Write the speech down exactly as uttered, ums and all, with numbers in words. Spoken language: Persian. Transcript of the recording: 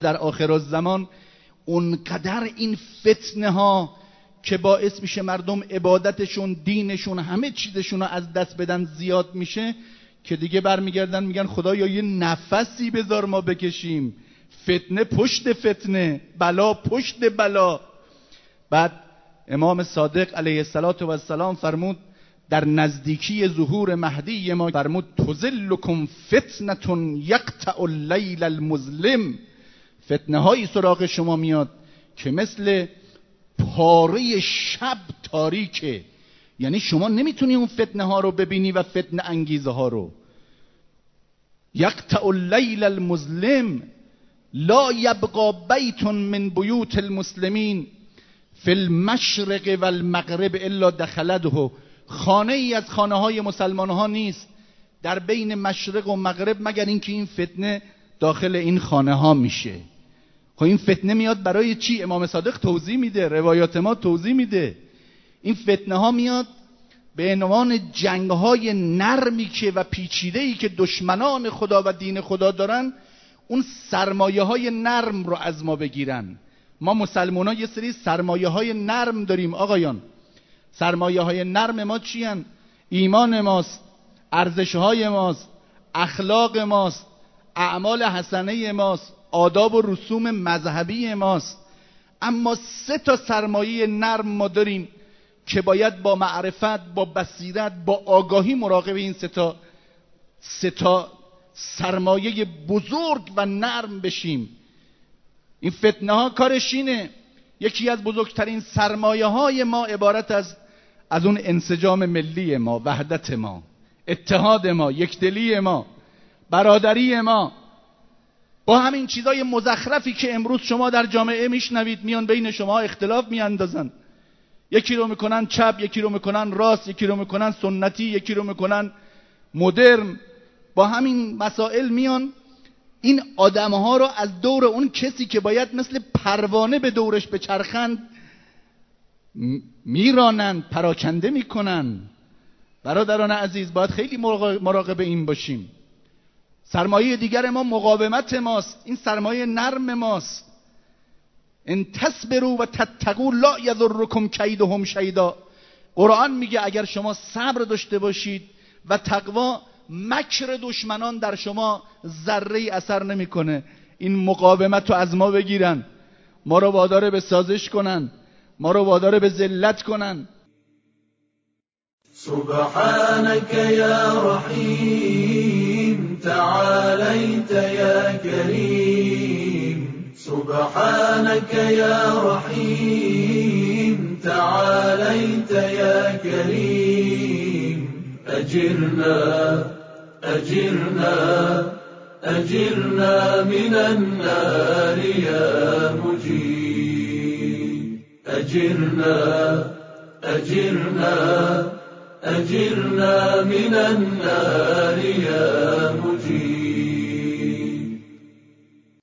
در آخرالزمان اونقدر این فتنه ها که باعث میشه مردم عبادتشون، دینشون، همه چیزشون رو از دست بدن زیاد میشه که دیگه برمیگردن میگن خدایا یه نفسی بذار ما بکشیم، فتنه پشت فتنه، بلا پشت بلا. بعد امام صادق علیه السلام فرمود در نزدیکی ظهور مهدی ما فرمود تزلکم فتنة یقطع اللیل المظلم، فتنه هایی سراغ شما میاد که مثل پاره شب تاریکه، یعنی شما نمیتونی اون فتنه ها رو ببینی و فتنه انگیزه ها رو. یقطع اللیل المظلم لا یبقى بیت من بیوت المسلمین فی المشرق و المغرب الا دخلته، خانه ای از خانه های مسلمان ها نیست در بین مشرق و مغرب مگر اینکه این فتنه داخل این خانه ها میشه. خب این فتنه میاد برای چی؟ امام صادق توضیح میده، روایات ما توضیح میده. این فتنه ها میاد به عنوان جنگ های نرمی که و پیچیده ای که دشمنان خدا و دین خدا دارن، اون سرمایه های نرم رو از ما بگیرن. ما مسلمان ها یه سری سرمایه های نرم داریم آقایان. سرمایه های نرم ما چی هن؟ ایمان ماست، ارزش های ماست، اخلاق ماست، اعمال حسنه ماست، آداب و رسوم مذهبی ماست. اما سه تا سرمایه نرم ما داریم که باید با معرفت، با بصیرت، با آگاهی مراقب این سه تا سه تا سرمایه بزرگ و نرم بشیم. این فتنه ها کارش اینه. یکی از بزرگترین سرمایه های ما عبارت از از اون انسجام ملی ما، وحدت ما، اتحاد ما، یکدلی ما، برادری ما. با همین چیزای مزخرفی که امروز شما در جامعه میشنوید، میان بین شما اختلاف میاندازن، یکی رو میکنن چپ، یکی رو میکنن راست، یکی رو میکنن سنتی، یکی رو میکنن مدرن. با همین مسائل میان این آدمها رو از دور اون کسی که باید مثل پروانه به دورش بچرخند میرانند، پراکنده میکنن. برادران عزیز، باید خیلی مراقب این باشیم. سرمایه دیگر ما مقاومت ماست، این سرمایه نرم ماست. ان تصبروا و تتقوا لا یضرکم کیدهم شیئا. قرآن میگه اگر شما صبر داشته باشید و تقوا، مکر دشمنان در شما ذره اثر نمیکنه. این مقاومت رو از ما بگیرن، ما رو وادار به سازش کنن، ما رو وادار به ذلت کنن. سبحانك یا رحیم تعالیت یا کریم. سبحانك یا رحیم تعالیت یا کریم. أجرنا أجرنا أجرنا من النار يا مجيب. أجرنا أجرنا أجرنا من النار يا مجيب.